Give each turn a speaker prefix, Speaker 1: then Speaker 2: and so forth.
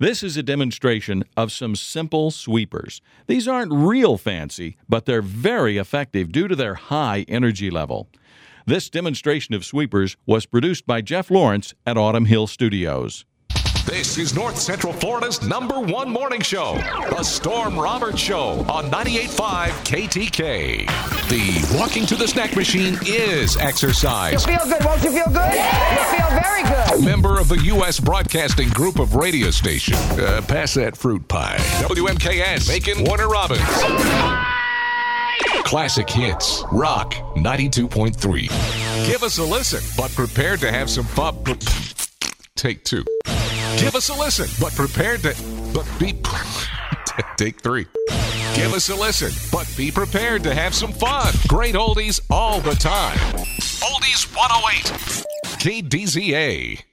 Speaker 1: This is a demonstration of some simple sweepers. These aren't real fancy, but they're very effective due to their high energy level. This demonstration of sweepers was produced by Jeff Lawrence at Autumn Hill Studios.
Speaker 2: This is North Central Florida's #1 morning show, The Storm Roberts Show on 98.5 KTK. The walking to the snack machine is exercise.
Speaker 3: You feel good, won't you feel good? Yeah. You feel very good.
Speaker 2: Member of the U.S. Broadcasting Group of radio station. Pass that fruit pie. WMKS, Macon, Warner Robins. Classic hits, Rock 92.3. Give us a listen, but prepare to have some fun. Take two. Give us a listen, but prepared to... Take three. Give us a listen, but be prepared to have some fun. Great oldies all the time. Oldies 108. KDZA.